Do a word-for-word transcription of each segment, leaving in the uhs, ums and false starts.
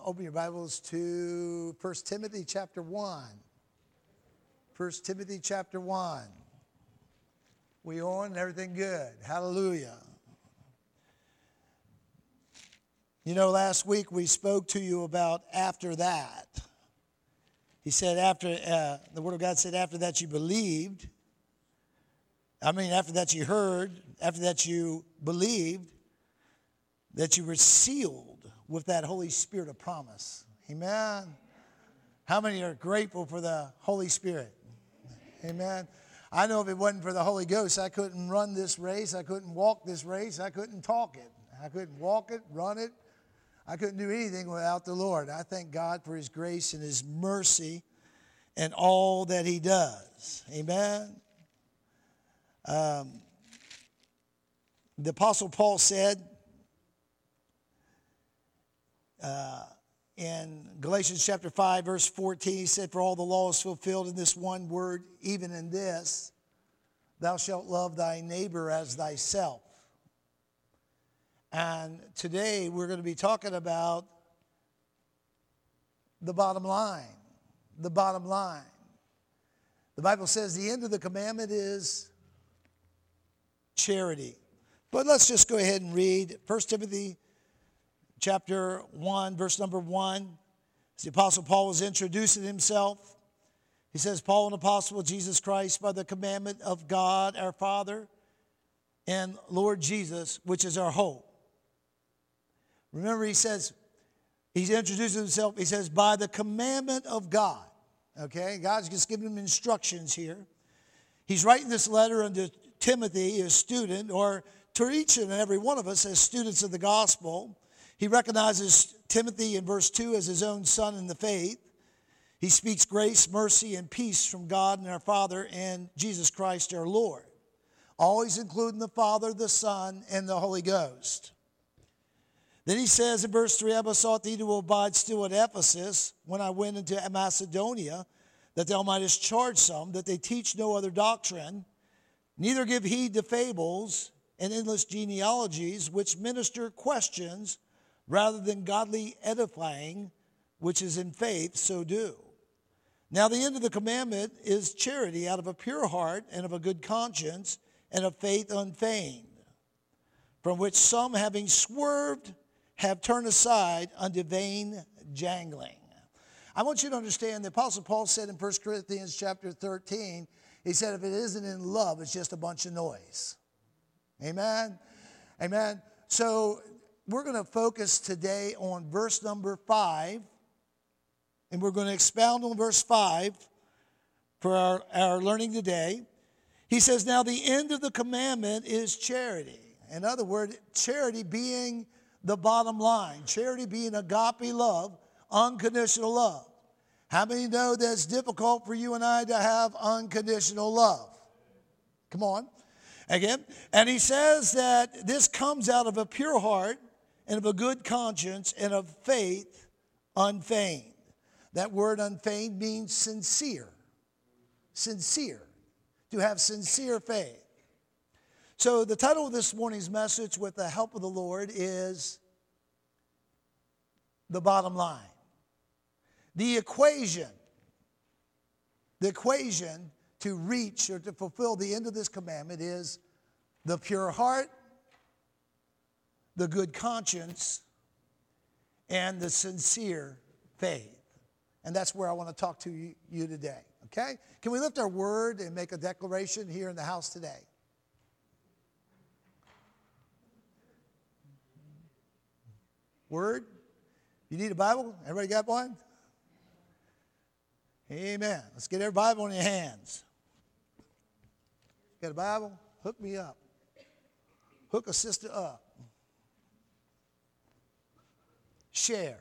open your Bibles to First Timothy chapter one. First Timothy chapter one. We on and everything good. Hallelujah. You know, last week we spoke to you about after that. He said after, uh, the Word of God said after that you believed. I mean, after that you heard, after that you believed, that you were sealed with that Holy Spirit of promise. Amen. How many are grateful for the Holy Spirit? Amen. I know if it wasn't for the Holy Ghost, I couldn't run this race. I couldn't walk this race. I couldn't talk it. I couldn't walk it, run it. I couldn't do anything without the Lord. I thank God for His grace and His mercy and all that He does. Amen. Um, the Apostle Paul said, Uh, in Galatians chapter five, verse fourteen, he said, for all the law is fulfilled in this one word, even in this, thou shalt love thy neighbor as thyself. And today we're going to be talking about the bottom line. The bottom line. The Bible says the end of the commandment is charity. But let's just go ahead and read First Timothy chapter one, verse number one. As the Apostle Paul was introducing himself, he says, Paul, an apostle of Jesus Christ, by the commandment of God our Father and Lord Jesus, which is our hope. Remember, he says, he's introducing himself, he says, by the commandment of God. Okay, God's just giving him instructions here. He's writing this letter unto Timothy, his student, or to each and every one of us as students of the gospel. He recognizes Timothy in verse two as his own son in the faith. He speaks grace, mercy, and peace from God and our Father and Jesus Christ our Lord. Always including the Father, the Son, and the Holy Ghost. Then he says in verse three, I besought thee to abide still at Ephesus when I went into Macedonia, that thou mightest charge some, that they teach no other doctrine, neither give heed to fables and endless genealogies, which minister questions rather than godly edifying, which is in faith, so do. Now the end of the commandment is charity out of a pure heart and of a good conscience and of faith unfeigned, from which some having swerved have turned aside unto vain jangling. I want you to understand the Apostle Paul said in First Corinthians chapter thirteen, he said if it isn't in love, it's just a bunch of noise. Amen? Amen? So we're going to focus today on verse number five, and we're going to expound on verse five for our, our learning today. He says, now the end of the commandment is charity. In other words, charity being the bottom line. Charity being agape love, unconditional love. How many know that it's difficult for you and I to have unconditional love? Come on. Again. And he says that this comes out of a pure heart and of a good conscience and of faith unfeigned. That word unfeigned means sincere. Sincere. To have sincere faith. So the title of this morning's message, with the help of the Lord, is the bottom line. The equation. The equation to reach or to fulfill the end of this commandment is the pure heart, the good conscience, and the sincere faith. And that's where I want to talk to you, you today. Okay? Can we lift our word and make a declaration here in the house today? Word? You need a Bible? Everybody got one? Amen. Let's get every Bible in your hands. Got a Bible? Hook me up. Hook a sister up. Share.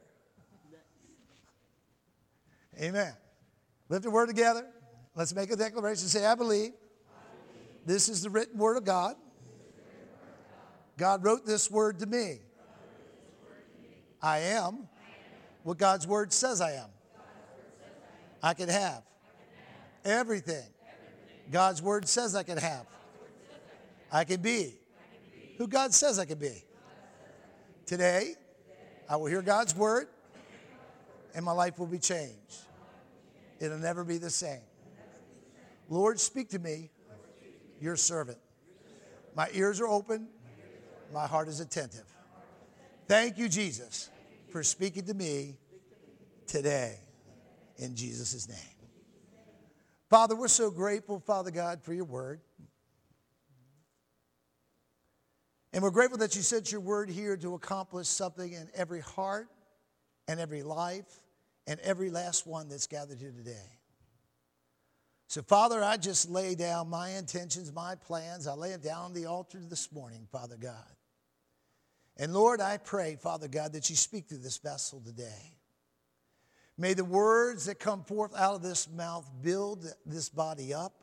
Amen. Lift the word together. Let's make a declaration. Say, I believe, I believe. This is the written word of God. God wrote this word to me. I am what God's word says I am. I can have everything God's word says I can have. I can be who God says I can be. Today, I will hear God's word and my life will be changed. It'll never be the same. Lord, speak to me, your servant. My ears are open. My heart is attentive. Thank you, Jesus, for speaking to me today in Jesus' name. Father, we're so grateful, Father God, for your word. And we're grateful that you sent your word here to accomplish something in every heart and every life and every last one that's gathered here today. So, Father, I just lay down my intentions, my plans. I lay it down on the altar this morning, Father God. And, Lord, I pray, Father God, that you speak to this vessel today. May the words that come forth out of this mouth build this body up.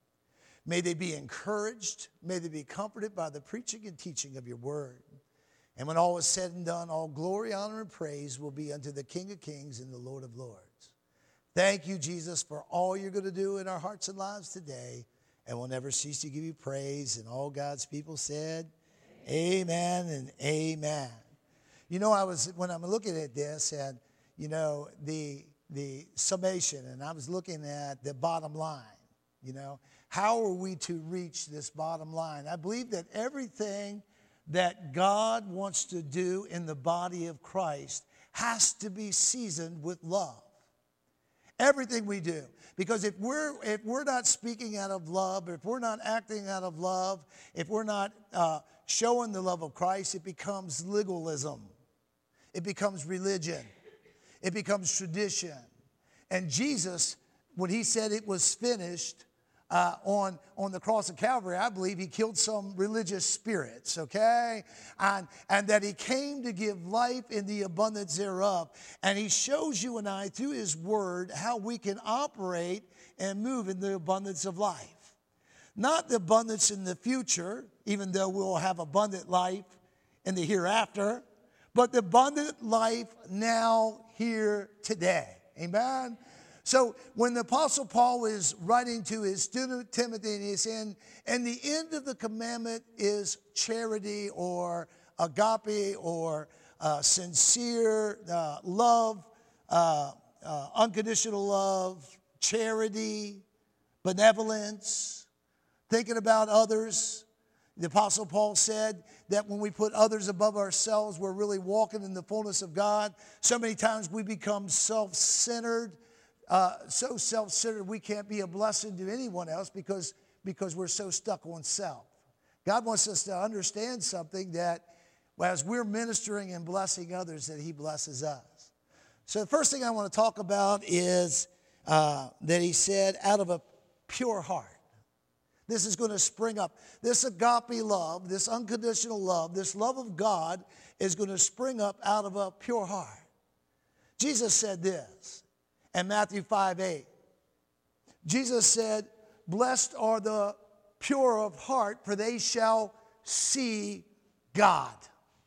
May they be encouraged. May they be comforted by the preaching and teaching of your word. And when all is said and done, all glory, honor, and praise will be unto the King of Kings and the Lord of Lords. Thank you, Jesus, for all you're going to do in our hearts and lives today. And we'll never cease to give you praise. And all God's people said, amen, amen and amen. You know, I was, when I'm looking at this and, you know, the, the summation, and I was looking at the bottom line, you know, how are we to reach this bottom line? I believe that everything that God wants to do in the body of Christ has to be seasoned with love. Everything we do. Because if we're, if we're not speaking out of love, if we're not acting out of love, if we're not uh, showing the love of Christ, it becomes legalism. It becomes religion. It becomes tradition. And Jesus, when he said it was finished, Uh, on, on the cross of Calvary, I believe he killed some religious spirits, okay? And, and that he came to give life in the abundance thereof. And he shows you and I through his word how we can operate and move in the abundance of life. Not the abundance in the future, even though we'll have abundant life in the hereafter, but the abundant life now, here, today. Amen? So when the Apostle Paul is writing to his student Timothy, and he's in, and the end of the commandment is charity or agape or uh, sincere uh, love, uh, uh, unconditional love, charity, benevolence, thinking about others. The Apostle Paul said that when we put others above ourselves, we're really walking in the fullness of God. So many times we become self-centered. Uh, so self-centered we can't be a blessing to anyone else because, because we're so stuck on self. God wants us to understand something, that as we're ministering and blessing others, that he blesses us. So the first thing I want to talk about is uh, that he said, out of a pure heart. This is going to spring up. This agape love, this unconditional love, this love of God is going to spring up out of a pure heart. Jesus said this. And Matthew five eight, Jesus said, blessed are the pure of heart, for they shall see God.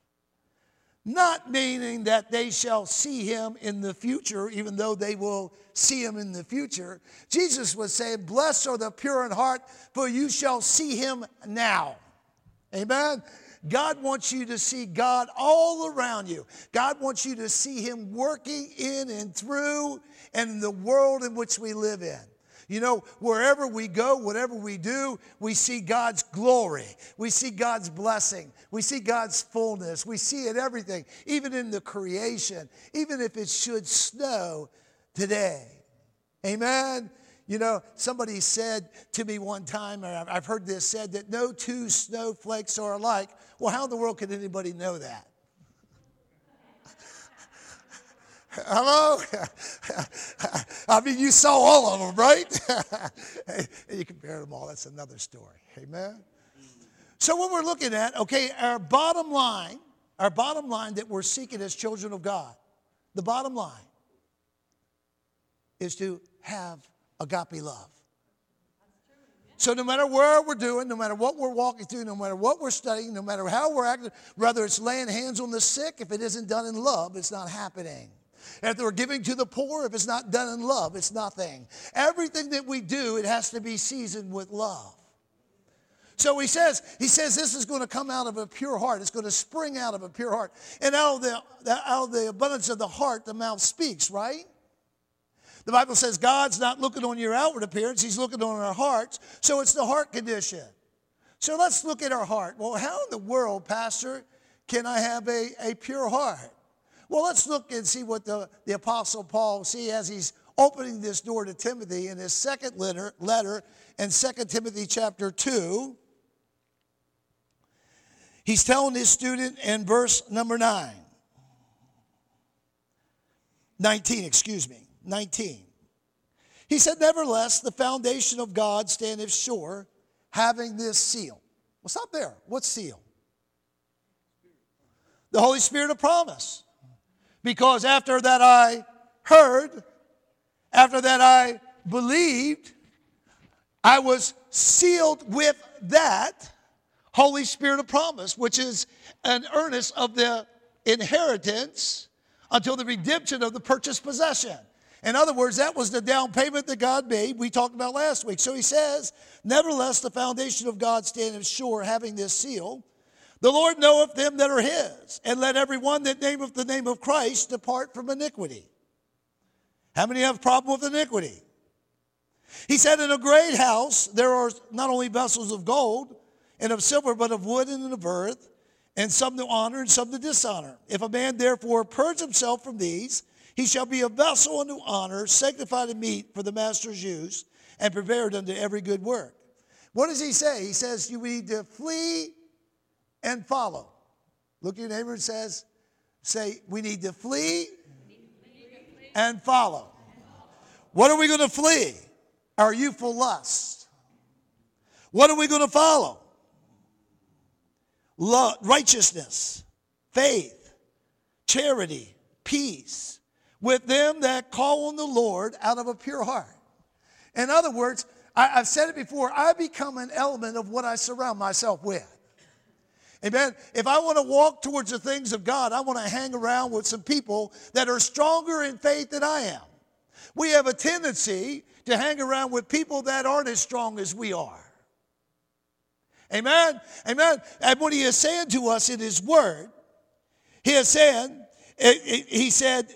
Not meaning that they shall see him in the future, even though they will see him in the future. Jesus was saying, blessed are the pure in heart, for you shall see him now. Amen? God wants you to see God all around you. God wants you to see him working in and through and in the world in which we live in. You know, wherever we go, whatever we do, we see God's glory. We see God's blessing. We see God's fullness. We see it everything, even in the creation, even if it should snow today. Amen? You know, somebody said to me one time, and I've heard this said, that no two snowflakes are alike. Well, how in the world could anybody know that? Hello? I mean, you saw all of them, right? You compare them all. That's another story. Amen? So what we're looking at, okay, our bottom line, our bottom line that we're seeking as children of God, the bottom line is to have agape love. So no matter where we're doing, no matter what we're walking through, no matter what we're studying, no matter how we're acting, whether it's laying hands on the sick, if it isn't done in love, it's not happening. If we're giving to the poor, if it's not done in love, it's nothing. Everything that we do, it has to be seasoned with love. So he says, he says this is going to come out of a pure heart. It's going to spring out of a pure heart. And out of the, out of the abundance of the heart, the mouth speaks, right? The Bible says God's not looking on your outward appearance. He's looking on our hearts. So it's the heart condition. So let's look at our heart. Well, how in the world, Pastor, can I have a, a pure heart? Well, let's look and see what the, the Apostle Paul, see as he's opening this door to Timothy in his second letter, letter in Second Timothy chapter two. He's telling his student in verse number nine. nineteen, excuse me. nineteen. He said, nevertheless, the foundation of God standeth sure, having this seal. Well, stop there. What seal? The Holy Spirit of promise. Because after that I heard, after that I believed, I was sealed with that Holy Spirit of promise, which is an earnest of the inheritance until the redemption of the purchased possession. In other words, that was the down payment that God made. We talked about last week. So he says, nevertheless, the foundation of God standeth sure, having this seal. The Lord knoweth them that are his, and let every one that nameth the name of Christ depart from iniquity. How many have a problem with iniquity? He said, in a great house there are not only vessels of gold and of silver, but of wood and of earth, and some to honor and some to dishonor. If a man therefore purge himself from these, he shall be a vessel unto honor, sanctified and meet for the master's use, and prepared unto every good work. What does he say? He says you need to flee and follow. Look at your neighbor and says, say, we need to flee and follow. What are we going to flee? Our youthful lust. What are we going to follow? Love, righteousness, faith, charity, peace, with them that call on the Lord out of a pure heart. In other words, I, I've said it before, I become an element of what I surround myself with. Amen. If I want to walk towards the things of God, I want to hang around with some people that are stronger in faith than I am. We have a tendency to hang around with people that aren't as strong as we are. Amen. Amen. And what he is saying to us in his word, he is saying, he said,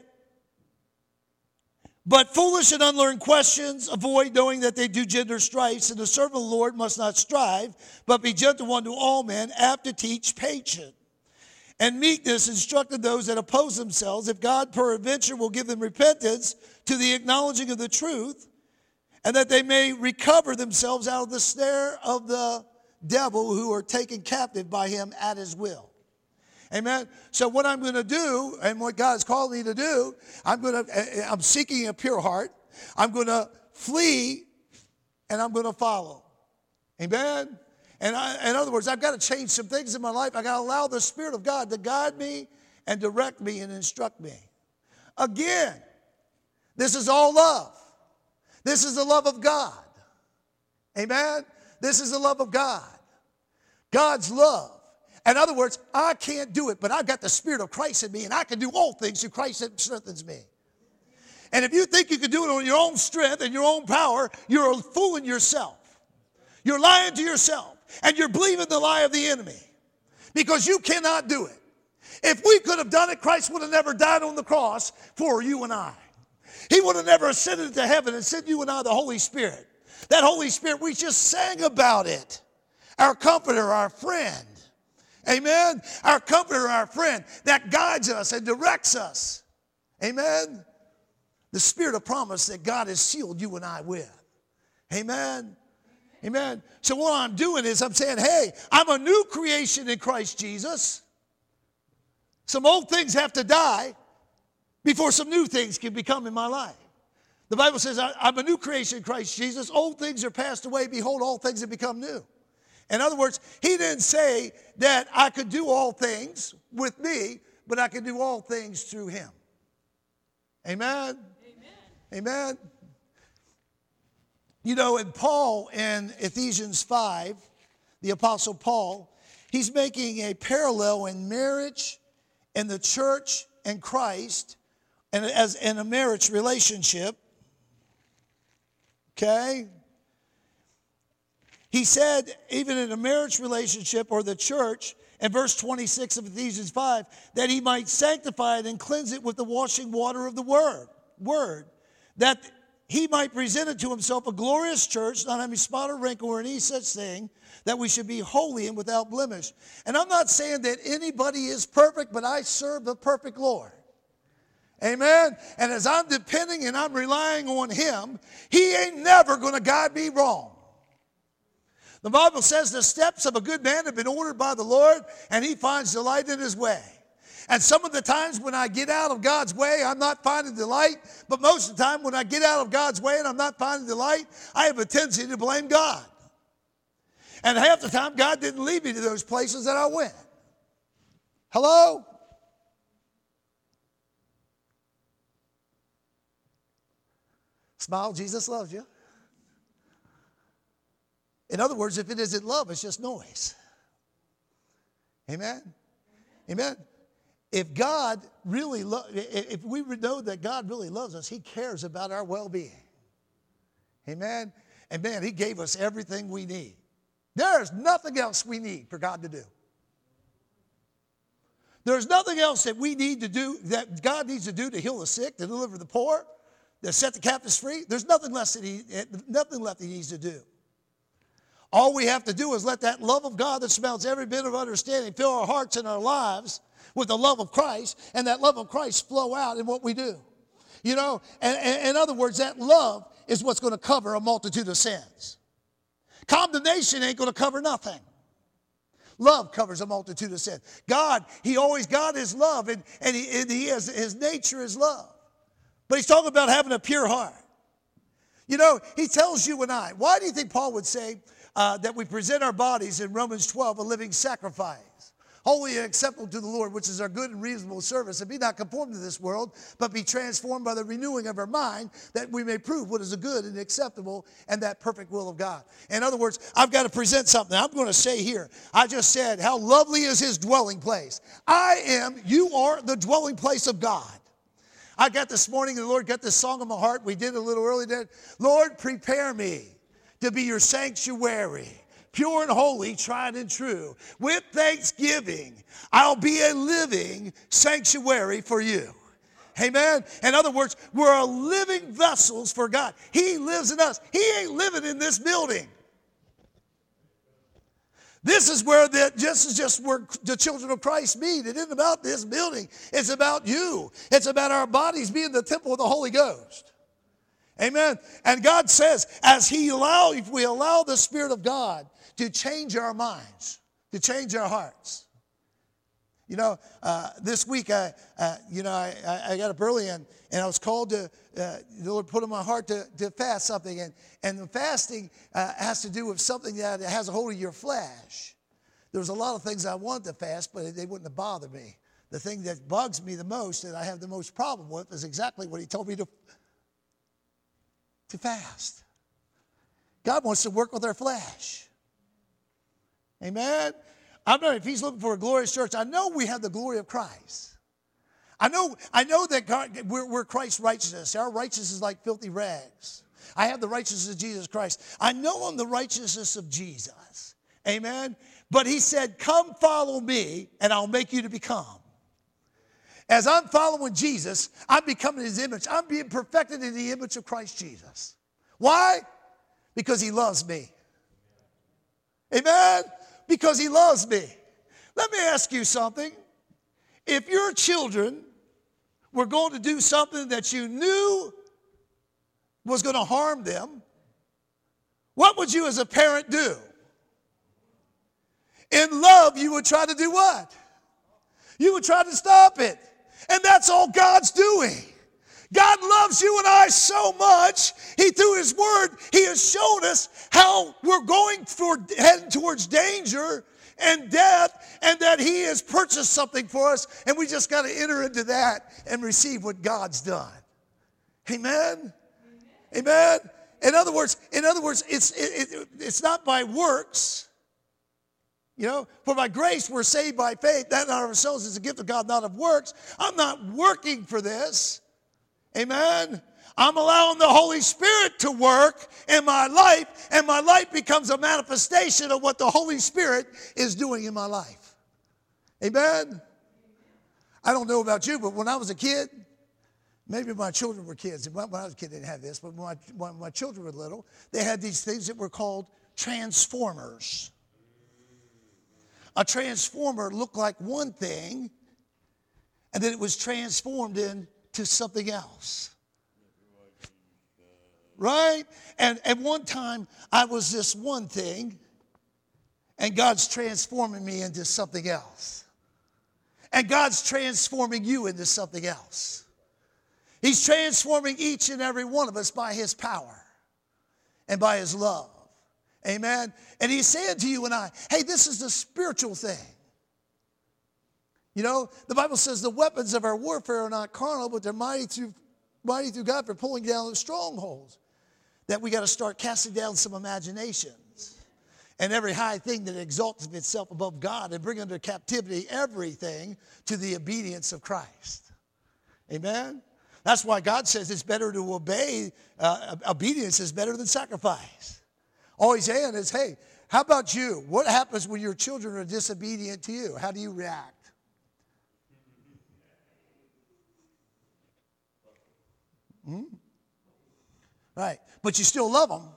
but foolish and unlearned questions avoid, knowing that they do gender strifes, and the servant of the Lord must not strive, but be gentle unto all men, apt to teach, patient, and meekness, instructing those that oppose themselves, if God peradventure will give them repentance to the acknowledging of the truth, and that they may recover themselves out of the snare of the devil, who are taken captive by him at his will. Amen. So what I'm going to do, and what God has called me to do, I'm going to, I'm seeking a pure heart. I'm going to flee, and I'm going to follow. Amen. And I, in other words, I've got to change some things in my life. I've got to allow the Spirit of God to guide me and direct me and instruct me. Again, this is all love. This is the love of God. Amen. This is the love of God. God's love. In other words, I can't do it, but I've got the Spirit of Christ in me, and I can do all things through Christ that strengthens me. And if you think you can do it on your own strength and your own power, you're fooling yourself. You're lying to yourself, and you're believing the lie of the enemy, because you cannot do it. If we could have done it, Christ would have never died on the cross for you and I. He would have never ascended to heaven and sent you and I the Holy Spirit. That Holy Spirit, we just sang about it. Our comforter, our friend. Amen. Our comforter, our friend, that guides us and directs us. Amen. The Spirit of promise that God has sealed you and I with. Amen. Amen. So what I'm doing is I'm saying, hey, I'm a new creation in Christ Jesus. Some old things have to die before some new things can become in my life. The Bible says I'm a new creation in Christ Jesus. Old things are passed away. Behold, all things have become new. In other words, he didn't say that I could do all things with me, but I could do all things through him. Amen? Amen. Amen. You know, in Paul in Ephesians five, the Apostle Paul, he's making a parallel in marriage, in the church, and Christ, and as in a marriage relationship. Okay? He said, even in a marriage relationship or the church, in verse twenty-six of Ephesians five, that he might sanctify it and cleanse it with the washing water of the word, word, that he might present it to himself a glorious church, not having spot or wrinkle or any such thing, that we should be holy and without blemish. And I'm not saying that anybody is perfect, but I serve the perfect Lord. Amen? And as I'm depending and I'm relying on him, he ain't never going to guide me wrong. The Bible says the steps of a good man have been ordered by the Lord, and he finds delight in his way. And some of the times when I get out of God's way, I'm not finding delight. But most of the time when I get out of God's way and I'm not finding delight, I have a tendency to blame God. And half the time, God didn't lead me to those places that I went. Hello? Smile, Jesus loves you. In other words, if it isn't love, it's just noise. Amen? Amen? If God really, lo- if we know that God really loves us, he cares about our well-being. Amen? And man, he gave us everything we need. There is nothing else we need for God to do. There's nothing else that we need to do, that God needs to do to heal the sick, to deliver the poor, to set the captives free. There's nothing less that he, nothing left he needs to do. All we have to do is let that love of God that smells every bit of understanding fill our hearts and our lives with the love of Christ, and that love of Christ flow out in what we do. You know, and, and in other words, that love is what's going to cover a multitude of sins. Condemnation ain't going to cover nothing. Love covers a multitude of sins. God, he always, God is love, and, and, he, and he has, his nature is love. But he's talking about having a pure heart. You know, he tells you and I, why do you think Paul would say uh, that we present our bodies in Romans twelve a living sacrifice, holy and acceptable to the Lord, which is our good and reasonable service, and be not conformed to this world, but be transformed by the renewing of our mind, that we may prove what is a good and acceptable and that perfect will of God. In other words, I've got to present something. I'm going to say here, I just said, how lovely is his dwelling place. I am, you are the dwelling place of God. I got this morning, the Lord got this song in my heart. We did it a little earlier. Lord, prepare me to be your sanctuary, pure and holy, tried and true. With thanksgiving, I'll be a living sanctuary for you. Amen? In other words, we're living vessels for God. He lives in us. He ain't living in this building. This is where the, this is just where the children of Christ meet. It isn't about this building. It's about you. It's about our bodies being the temple of the Holy Ghost. Amen? And God says, as he allow, if we allow the Spirit of God to change our minds, to change our hearts. You know, uh, this week, I, uh, you know, I, I got up early and, and I was called to, uh, the Lord put in my heart to, to fast something. And, and the fasting uh, has to do with something that has a hold of your flesh. There was a lot of things I wanted to fast, but they wouldn't have bothered me. The thing that bugs me the most, that I have the most problem with, is exactly what he told me to, to fast. God wants to work with our flesh. Amen? I don't know if he's looking for a glorious church. I know we have the glory of Christ. I know, I know that God, we're, we're Christ's righteousness. Our righteousness is like filthy rags. I have the righteousness of Jesus Christ. I know I'm the righteousness of Jesus. Amen? But he said, come follow me and I'll make you to become. As I'm following Jesus, I'm becoming his image. I'm being perfected in the image of Christ Jesus. Why? Because he loves me. Amen? Because he loves me. Let me ask you something. If your children were going to do something that you knew was going to harm them, what would you as a parent do? In love, you would try to do what? You would try to stop it. And that's all God's doing. God loves you and I so much. He, through his word, he has shown us how we're going for heading towards danger and death, and that he has purchased something for us, and we just got to enter into that and receive what God's done. Amen? Amen? Amen? In other words, in other words, it's it, it, it's not by works. You know, for by grace we're saved by faith, that not of ourselves is a gift of God, not of works. I'm not working for this. Amen? I'm allowing the Holy Spirit to work in my life, and my life becomes a manifestation of what the Holy Spirit is doing in my life. Amen? I don't know about you, but when I was a kid, maybe my children were kids. When I was a kid, they didn't have this, but when my, when my children were little, they had these things that were called transformers. A transformer looked like one thing, and then it was transformed into something else. Right? And at one time, I was this one thing, and God's transforming me into something else. And God's transforming you into something else. He's transforming each and every one of us by his power and by his love. Amen? And he's saying to you and I, hey, this is the spiritual thing. You know, the Bible says the weapons of our warfare are not carnal, but they're mighty through, mighty through God for pulling down the strongholds. That we got to start casting down some imaginations and every high thing that exalts itself above God, and bring under captivity everything to the obedience of Christ. Amen? That's why God says it's better to obey. Uh, obedience is better than sacrifice. All he's saying is, hey, how about you? What happens when your children are disobedient to you? How do you react? Hmm? Right. But you still love them.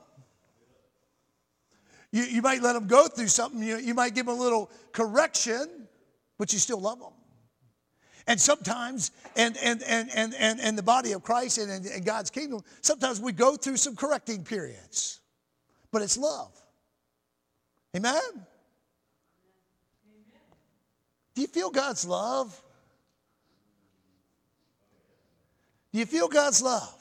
You, you might let them go through something. You, you might give them a little correction, but you still love them. And sometimes, and and and and and, and the body of Christ and, and God's kingdom, sometimes we go through some correcting periods. But it's love. Amen? Amen? Do you feel God's love? Do you feel God's love?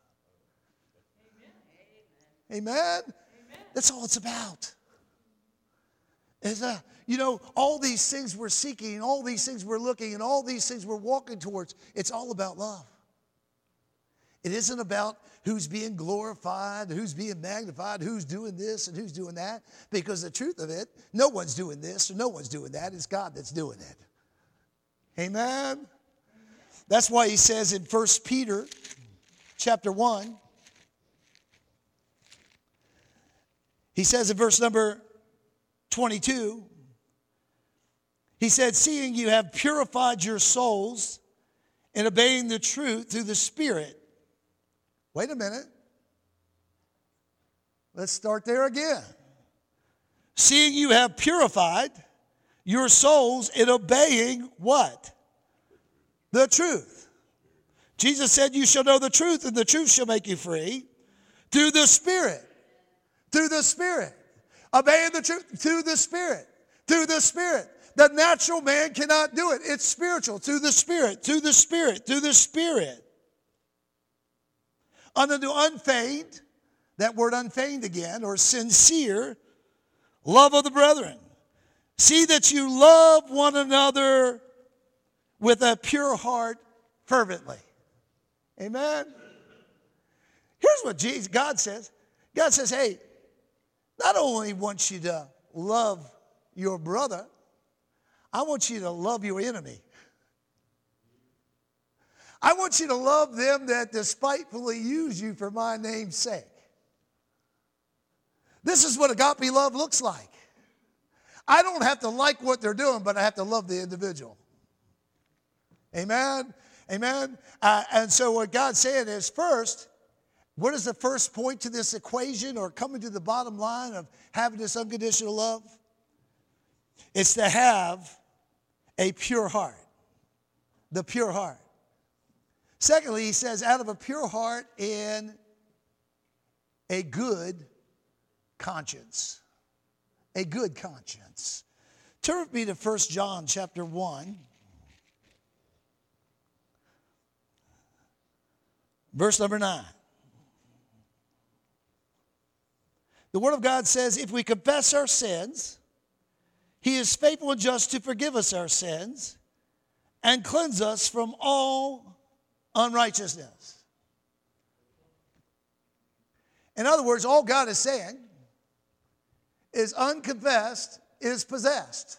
Amen? Amen? Amen. That's all it's about. It's a, you know, all these things we're seeking, all these things we're looking, and all these things we're walking towards, it's all about love. It isn't about who's being glorified, who's being magnified, who's doing this and who's doing that. Because the truth of it, no one's doing this or no one's doing that. It's God that's doing it. Amen? Amen. That's why he says in First Peter chapter one, he says in verse number twenty-two, he said, seeing you have purified your souls in obeying the truth through the Spirit. Wait a minute. Let's start there again. Seeing you have purified your souls in obeying what? The truth. Jesus said, you shall know the truth, and the truth shall make you free. Through the Spirit. Through the Spirit. Obeying the truth through the Spirit. Through the Spirit. The natural man cannot do it. It's spiritual. Through the Spirit. Through the Spirit. Through the Spirit. Unto unfeigned, that word unfeigned again, or sincere, love of the brethren. See that you love one another with a pure heart fervently. Amen? Here's what Jesus, God says. God says, hey, not only want you to love your brother, I want you to love your enemy. I want you to love them that despitefully use you for my name's sake. This is what agape love looks like. I don't have to like what they're doing, but I have to love the individual. Amen? Amen? Uh, and so what God's saying is, first, what is the first point to this equation or coming to the bottom line of having this unconditional love? It's to have a pure heart. The pure heart. Secondly, he says, out of a pure heart and a good conscience. A good conscience. Turn with me to First John chapter one. Verse number nine. The Word of God says, if we confess our sins, he is faithful and just to forgive us our sins and cleanse us from all unrighteousness. In other words, all God is saying is unconfessed is possessed.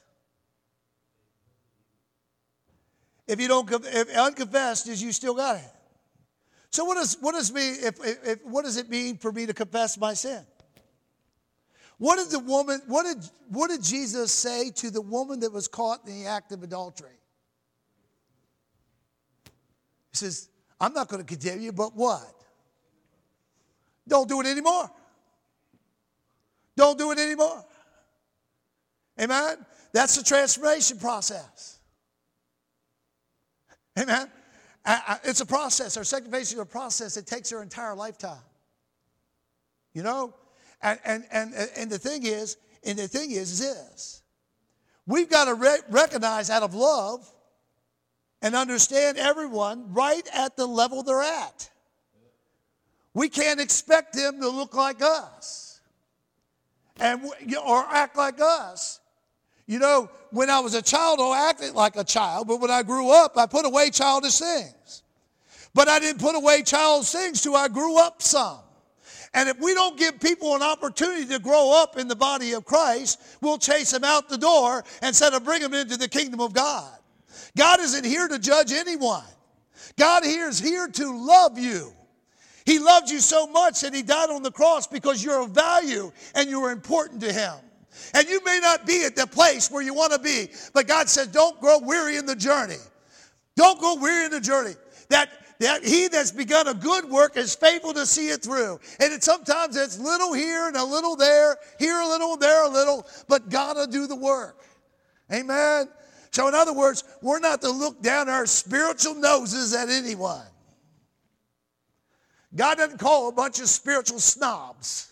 If you don't, if unconfessed is you still got it. So what does what does me if, if what does it mean for me to confess my sin? What did the woman, what did what did Jesus say to the woman that was caught in the act of adultery? He says, I'm not going to condemn you, but what? Don't do it anymore. Don't do it anymore. Amen? That's the transformation process. Amen? It's a process. Our sanctification is a process. It takes our entire lifetime. You know? And, and, and, and the thing is, and the thing is, is this. We've got to re- recognize out of love and understand everyone right at the level they're at. We can't expect them to look like us and or act like us. You know, when I was a child, I acted like a child, but when I grew up, I put away childish things. But I didn't put away childish things till I grew up some. And if we don't give people an opportunity to grow up in the body of Christ, we'll chase them out the door instead of bring them into the kingdom of God. God isn't here to judge anyone. God here is here to love you. He loved you so much that he died on the cross because you're of value and you're important to him. And you may not be at the place where you want to be, but God says, don't grow weary in the journey. Don't grow weary in the journey. That, that he that's begun a good work is faithful to see it through. And it, sometimes it's little here and a little there, here a little, there a little, but God will do the work. Amen? So in other words, we're not to look down our spiritual noses at anyone. God doesn't call a bunch of spiritual snobs.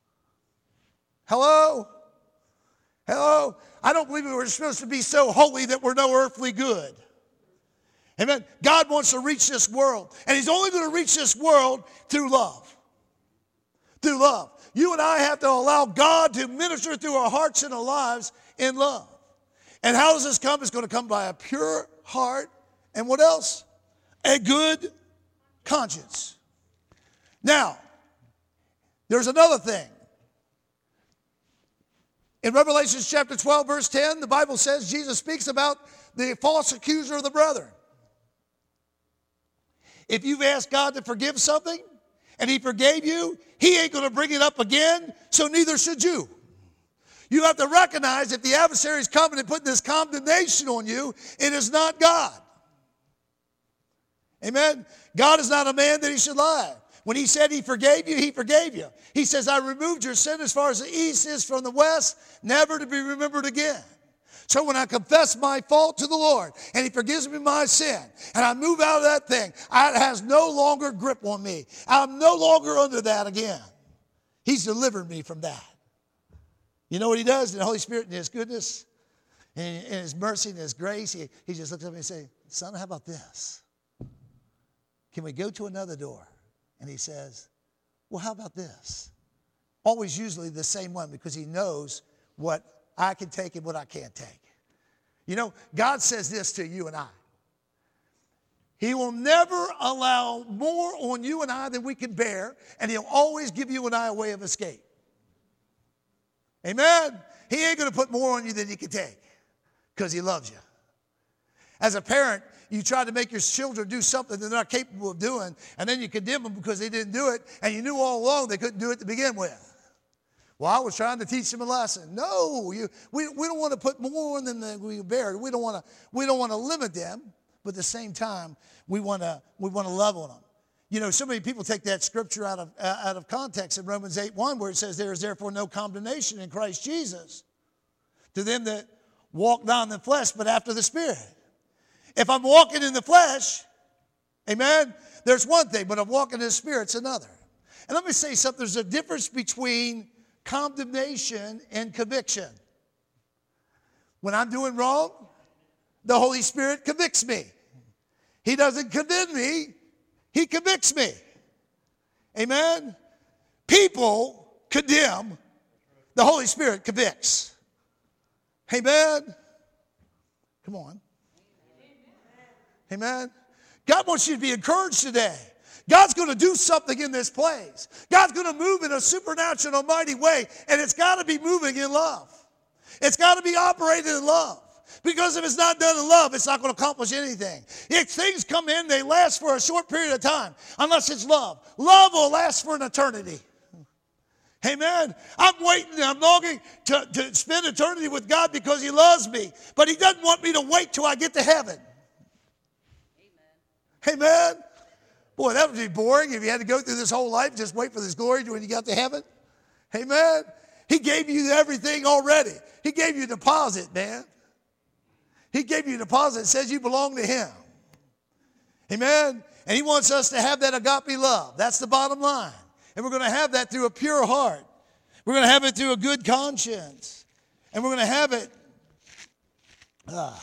Hello? Hello? I don't believe we're supposed to be so holy that we're no earthly good. Amen? God wants to reach this world. And he's only going to reach this world through love. Through love. You and I have to allow God to minister through our hearts and our lives in love. And how does this come? It's going to come by a pure heart. And what else? A good conscience. Now, there's another thing. In Revelation chapter twelve, verse ten, the Bible says, Jesus speaks about the false accuser of the brethren. If you've asked God to forgive something and he forgave you, he ain't going to bring it up again, so neither should you. You have to recognize if the adversary is coming and putting this condemnation on you, it is not God. Amen? God is not a man that he should lie. When he said he forgave you, he forgave you. He says, I removed your sin as far as the east is from the west, never to be remembered again. So when I confess my fault to the Lord and he forgives me my sin and I move out of that thing, it has no longer grip on me. I'm no longer under that again. He's delivered me from that. You know what he does? The Holy Spirit in his goodness and in his mercy and his grace, he, he just looks at me and says, son, how about this? Can we go to another door? And he says, well, how about this? Always usually the same one because he knows what I can take and what I can't take. You know, God says this to you and I. He will never allow more on you and I than we can bear, and he'll always give you and I a way of escape. Amen? He ain't going to put more on you than you can take because he loves you. As a parent, you try to make your children do something they're not capable of doing, and then you condemn them because they didn't do it, and you knew all along they couldn't do it to begin with. Well, I was trying to teach them a lesson. No, you, we, we don't want to put more on them than we bear. We don't want to, we don't want to limit them, but at the same time, we want to, we want to love on them. You know, so many people take that scripture out of, uh, out of context in Romans eight one, where it says, there is therefore no condemnation in Christ Jesus to them that walk not in the flesh, but after the Spirit. If I'm walking in the flesh, amen, there's one thing, but I'm walking in the Spirit, it's another. And let me say something. There's a difference between condemnation and conviction. When I'm doing wrong, the Holy Spirit convicts me. He doesn't condemn me. He convicts me. Amen? People condemn. The Holy Spirit convicts. Amen? Come on. Amen. God wants you to be encouraged today. God's going to do something in this place. God's going to move in a supernatural, mighty way, and it's got to be moving in love. It's got to be operating in love. Because if it's not done in love, it's not going to accomplish anything. If things come in, they last for a short period of time, unless it's love. Love will last for an eternity. Amen. I'm waiting, I'm longing to, to spend eternity with God because he loves me. But he doesn't want me to wait till I get to heaven. Amen. Amen. Boy, that would be boring if you had to go through this whole life, just wait for this glory when you got to heaven. Amen. He gave you everything already. He gave you a deposit, man. He gave you a deposit. It says you belong to him. Amen. And he wants us to have that agape love. That's the bottom line. And we're going to have that through a pure heart. We're going to have it through a good conscience. And we're going to have it. Uh,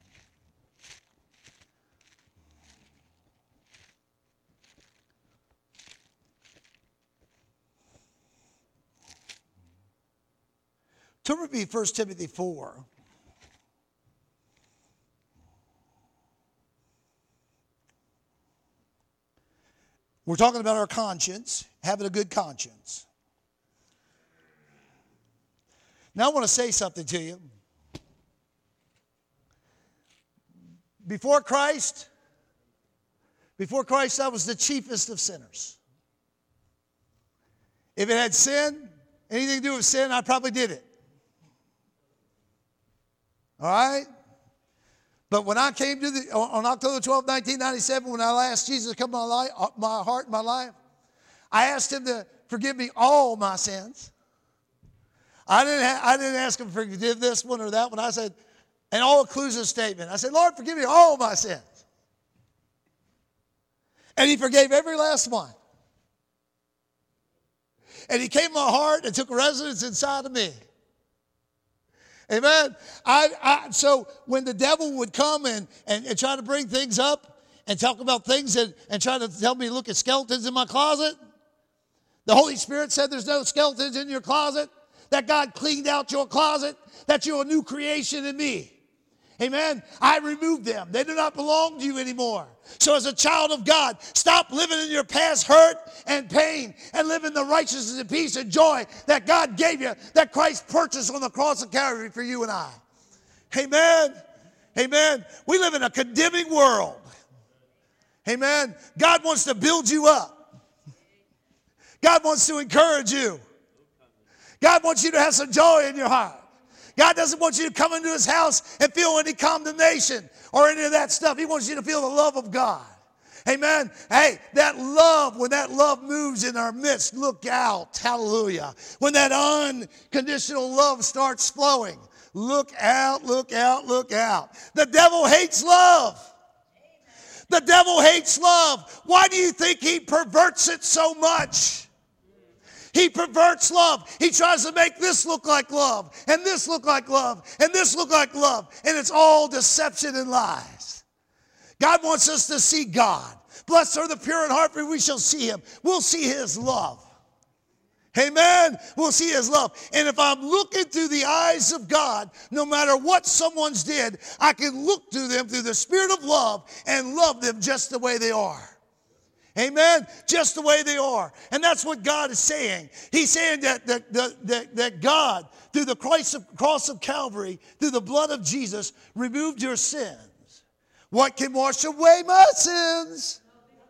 turn with me First Timothy four. We're talking about our conscience, having a good conscience. Now I want to say something to you. Before Christ, before Christ, I was the chiefest of sinners. If it had sin, anything to do with sin, I probably did it. All right? But when I came to the, on October twelfth, nineteen ninety-seven, when I asked Jesus to come in my, life, my heart and my life, I asked him to forgive me all my sins. I didn't, ha- I didn't ask him to forgive this one or that one. I said, an all-inclusive statement. I said, Lord, forgive me all my sins. And he forgave every last one. And he came in my heart and took residence inside of me. Amen. I, I, so when the devil would come and, and, and try to bring things up and talk about things and, and try to tell me to look at skeletons in my closet, the Holy Spirit said there's no skeletons in your closet, that God cleaned out your closet, that you're a new creation in me. Amen. I removed them. They do not belong to you anymore. So as a child of God, stop living in your past hurt and pain and live in the righteousness and peace and joy that God gave you, that Christ purchased on the cross of Calvary for you and I. Amen. Amen. We live in a condemning world. Amen. God wants to build you up. God wants to encourage you. God wants you to have some joy in your heart. God doesn't want you to come into his house and feel any condemnation or any of that stuff. He wants you to feel the love of God. Amen. Hey, that love, when that love moves in our midst, look out. Hallelujah. When that unconditional love starts flowing, look out, look out, look out. The devil hates love. The devil hates love. Why do you think he perverts it so much? He perverts love. He tries to make this look like love, and this look like love, and this look like love. And it's all deception and lies. God wants us to see God. Blessed are the pure in heart, for we shall see him. We'll see his love. Amen. We'll see his love. And if I'm looking through the eyes of God, no matter what someone's did, I can look through them through the spirit of love and love them just the way they are. Amen? Just the way they are. And that's what God is saying. He's saying that, that, that, that God, through the cross of, cross of Calvary, through the blood of Jesus, removed your sins. What can wash away my sins?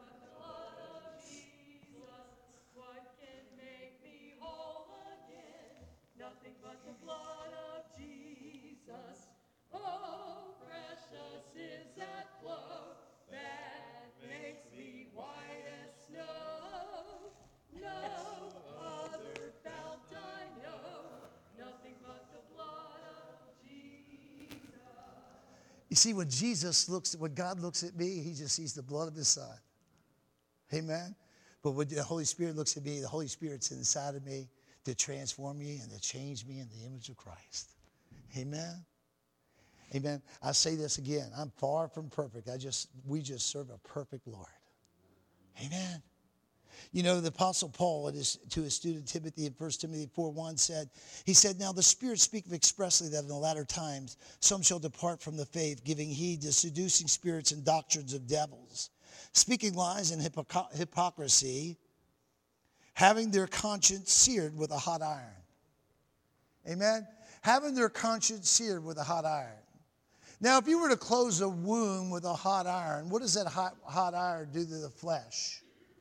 You see, when Jesus looks, when God looks at me, he just sees the blood of his son. Amen? But when the Holy Spirit looks at me, the Holy Spirit's inside of me to transform me and to change me in the image of Christ. Amen? Amen? I say this again. I'm far from perfect. I just, we just serve a perfect Lord. Amen? You know, the Apostle Paul, his, to his student Timothy in First Timothy four one said, he said, now the Spirit speaketh expressly that in the latter times some shall depart from the faith, giving heed to seducing spirits and doctrines of devils, speaking lies and hypocr- hypocrisy, having their conscience seared with a hot iron. Amen? Having their conscience seared with a hot iron. Now, if you were to close a wound with a hot iron, what does that hot, hot iron do to the flesh?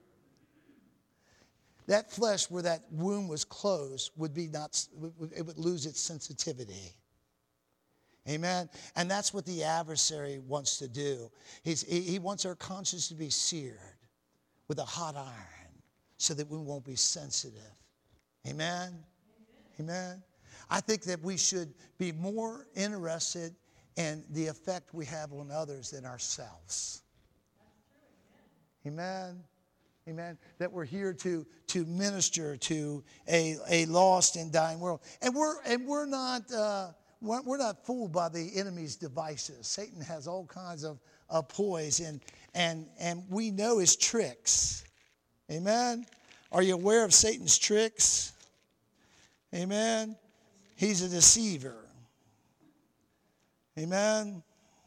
That flesh where that wound was closed would be not, it would lose its sensitivity. Amen? And that's what the adversary wants to do. He's, he, he wants our conscience to be seared with a hot iron so that we won't be sensitive. Amen? Amen? Amen? I think that we should be more interested in the effect we have on others than ourselves. Amen? Amen. That we're here to, to minister to a, a lost and dying world. And we're and we're not uh, we're, we're not fooled by the enemy's devices. Satan has all kinds of, of ploys and and and we know his tricks. Amen. Are you aware of Satan's tricks? Amen. He's a deceiver. Amen.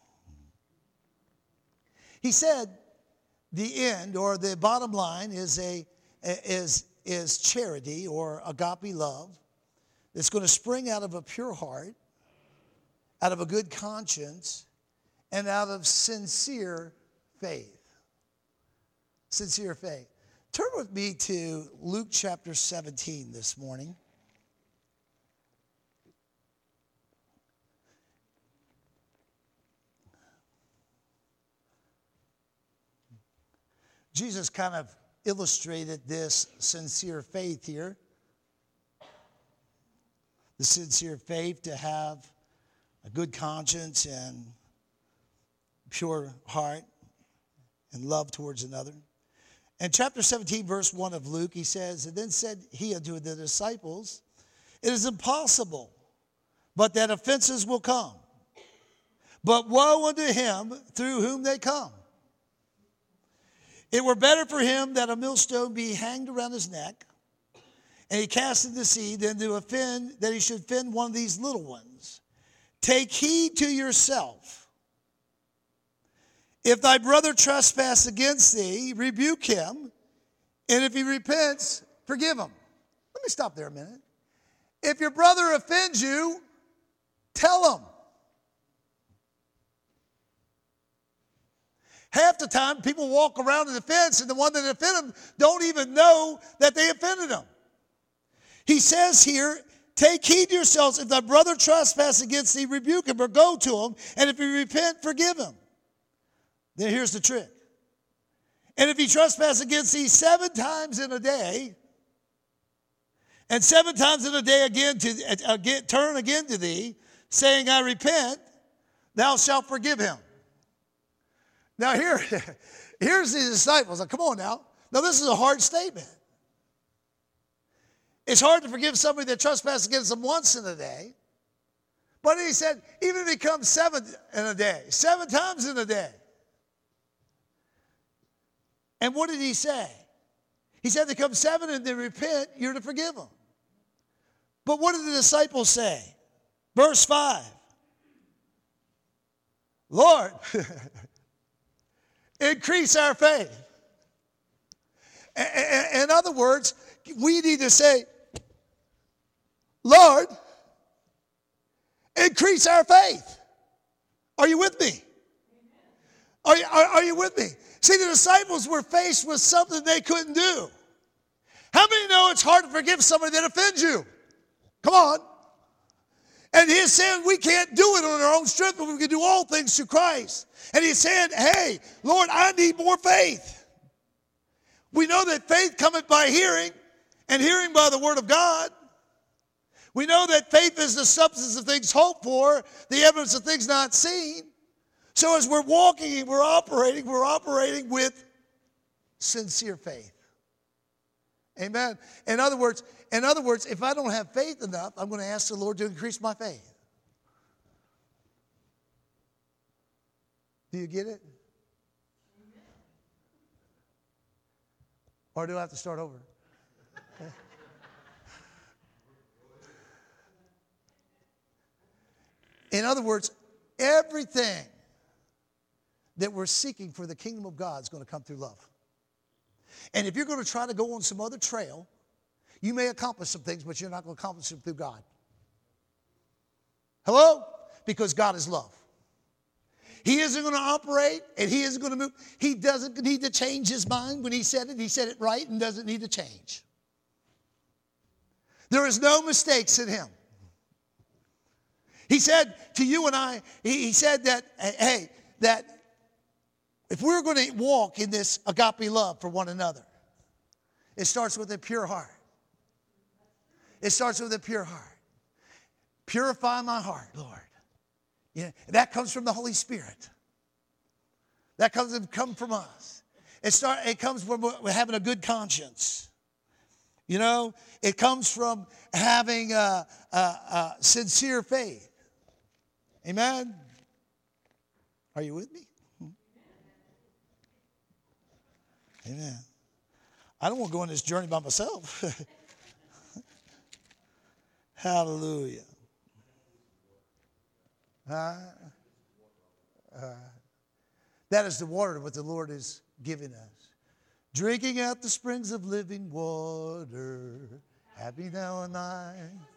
He said, the end or the bottom line is a is is charity or agape love that's going to spring out of a pure heart, out of a good conscience, and out of sincere faith. Sincere faith. Turn with me to Luke chapter seventeen this morning. Jesus kind of illustrated this sincere faith here. The sincere faith to have a good conscience and pure heart and love towards another. In chapter seventeen, verse one of Luke, he says, and then said he unto the disciples, it is impossible, but that offenses will come. But woe unto him through whom they come. It were better for him that a millstone be hanged around his neck, and he cast into the sea, than to offend, that he should offend one of these little ones. Take heed to yourself. If thy brother trespass against thee, rebuke him, and if he repents, forgive him. Let me stop there a minute. If your brother offends you, tell him. Half the time, people walk around in the fence, and the one that offended them don't even know that they offended them. He says here, take heed to yourselves. If thy brother trespass against thee, rebuke him or go to him. And if he repent, forgive him. Then here's the trick. And if he trespass against thee seven times in a day, and seven times in a day again to again, turn again to thee, saying, I repent, thou shalt forgive him. Now here, here's the disciples. Now, come on now. Now this is a hard statement. It's hard to forgive somebody that trespasses against them once in a day. But he said, even if he comes seven in a day, seven times in a day. And what did he say? He said, they come seven and they repent, you're to forgive them. But what did the disciples say? Verse five. Lord, increase our faith. In other words, we need to say, Lord, increase our faith. Are you with me? Are you, are, are you with me? See, the disciples were faced with something they couldn't do. How many know it's hard to forgive somebody that offends you? Come on. And he's saying we can't do it on our own strength, but we can do all things through Christ. And he's saying, hey, Lord, I need more faith. We know that faith cometh by hearing, and hearing by the word of God. We know that faith is the substance of things hoped for, the evidence of things not seen. So as we're walking, we're operating, we're operating with sincere faith. Amen. In other words, in other words, if I don't have faith enough, I'm going to ask the Lord to increase my faith. Do you get it? Or do I have to start over? In other words, everything that we're seeking for the kingdom of God is going to come through love. And if you're going to try to go on some other trail, you may accomplish some things, but you're not going to accomplish them through God. Hello? Because God is love. he isn't going to operate and he isn't going to move. He doesn't need to change his mind. When he said it, he said it right and doesn't need to change. There is no mistakes in him. He said to you and I, he, he said that, hey, that if we're going to walk in this agape love for one another, it starts with a pure heart. It starts with a pure heart. Purify my heart, Lord. Yeah, that comes from the Holy Spirit. That comes come from us. It start. It comes from having a good conscience. You know, it comes from having a, a, a sincere faith. Amen. Are you with me? Amen. I don't want to go on this journey by myself. Hallelujah. Uh, uh, that is the water what the Lord is giving us. Drinking at the springs of living water. Happy now and I.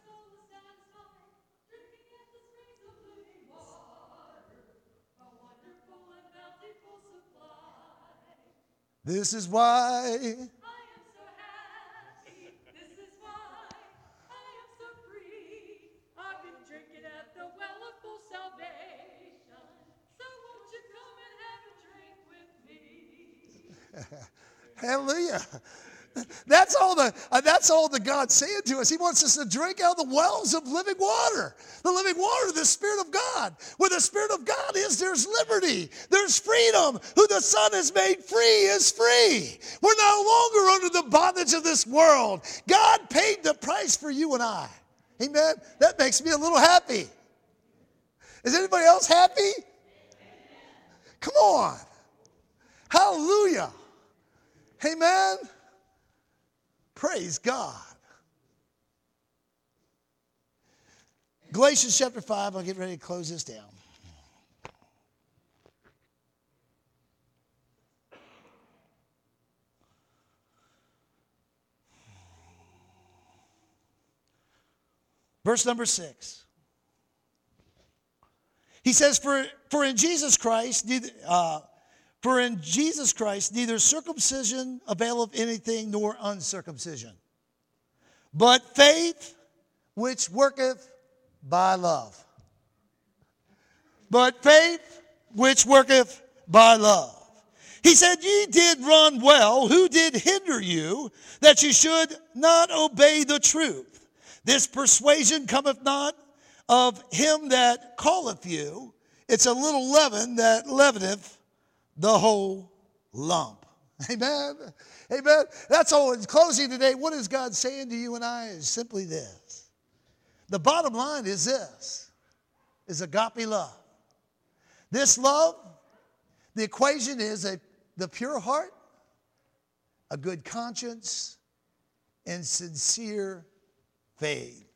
This is why. I am so happy. This is why I am so free. I've been drinking at the well of full salvation. So won't you come and have a drink with me? Hallelujah. That's all the uh, that's all that God's saying to us. He wants us to drink out of the wells of living water. The living water, the Spirit of God. Where the Spirit of God is, there's liberty. There's freedom. Who the Son has made free is free. We're no longer under the bondage of this world. God paid the price for you and I. Amen. That makes me a little happy. Is anybody else happy? Come on. Hallelujah. Amen. Praise God. Galatians chapter five, I'll get ready to close this down. Verse number six. He says, for, for in Jesus Christ, neither, uh, for in Jesus Christ, neither circumcision availeth anything nor uncircumcision, but faith which worketh by love. But faith which worketh by love. He said, ye did run well. Who did hinder you that you should not obey the truth? This persuasion cometh not of him that calleth you. It's a little leaven that leaveneth the whole lump. Amen. Amen. That's all. In closing today, what is God saying to you and I is simply this. The bottom line is this, is agape love. This love, the equation is a, the pure heart, a good conscience, and sincere faith.